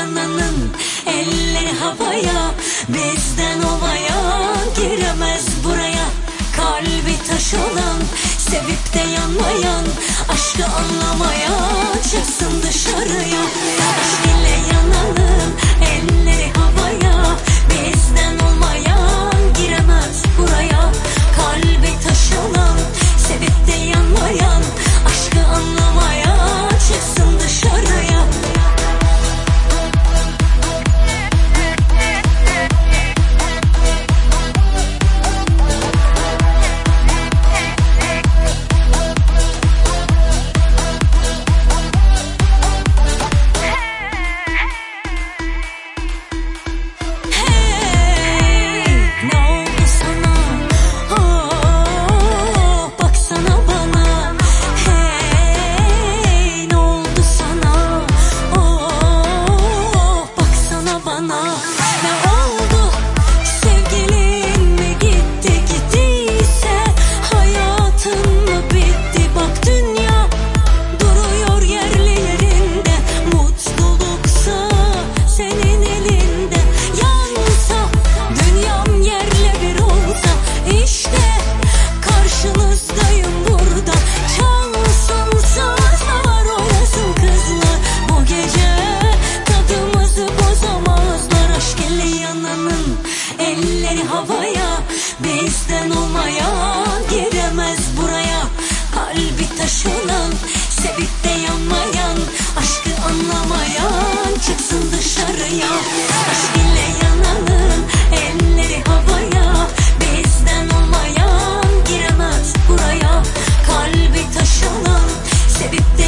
yananın elleri havaya, bizden olmayan giremez buraya. Kalbi taş olan, sevip de yanmayan, aşkı anlamayan çıksın dışarıya. Aşk ile yananın elleri havaya, bizden olmayan giremez buraya. Kalbi taş olan, sevip de yanmayan, aşkı anlamayan çıksın dışarıya. Elleri havaya, bizden olmayan giremez buraya. Kalbi taş olan, sevip de yanmayan, aşkı anlamayan çıksın dışarıya. Aşk ile yananın elleri havaya, bizden olmayan giremez buraya. Kalbi taş olan, sevip de